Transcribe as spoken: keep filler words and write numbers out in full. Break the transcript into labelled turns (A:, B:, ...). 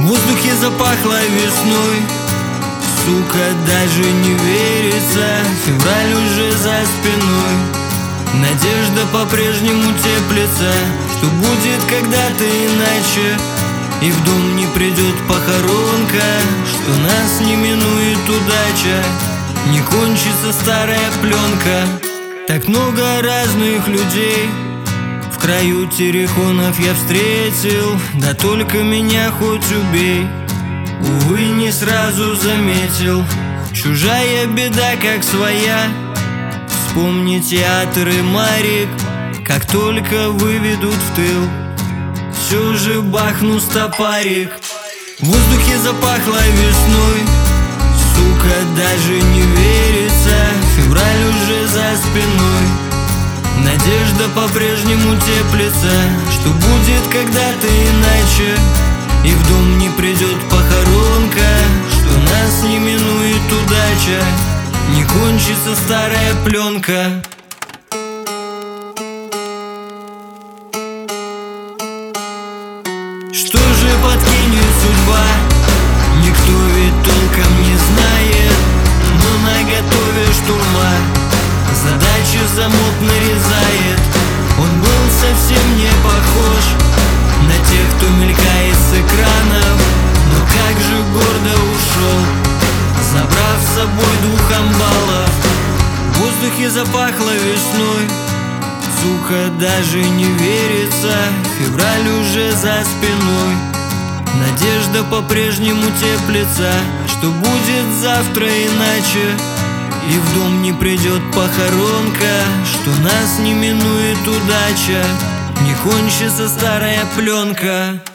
A: В воздухе запахло весной, сука, даже не верится. Февраль уже за спиной, надежда по-прежнему теплится, что будет когда-то иначе, и в дом не придет похоронка, что нас не минует удача, не кончится старая пленка. Так много разных людей в краю терриконов я встретил, да только меня хоть убей, увы, не сразу заметил. Чужая беда как своя, вспомни театр и Марик, как только выведут в тыл, все же бахну стопарик. В воздухе запахло весной, сука, даже не верится. Февраль уже за спиной, надежда по-прежнему теплится, что будет когда-то иначе, и в дом не придет похоронка, что нас не минует удача, не кончится старая пленка. Что же подкинет судьба, никто ведь толком не знает, но наготове штурма, задачи замок нарезает. Он был совсем не похож на тех, кто мелькает с экранов, но как же гордо ушел, забрав с собой двух амбалов. В воздухе запахло весной, сука, даже не верится. Февраль уже за спиной, надежда по-прежнему теплится, что будет завтра иначе, и в дом не придет похоронка, что нас не минует удача, не кончится старая пленка.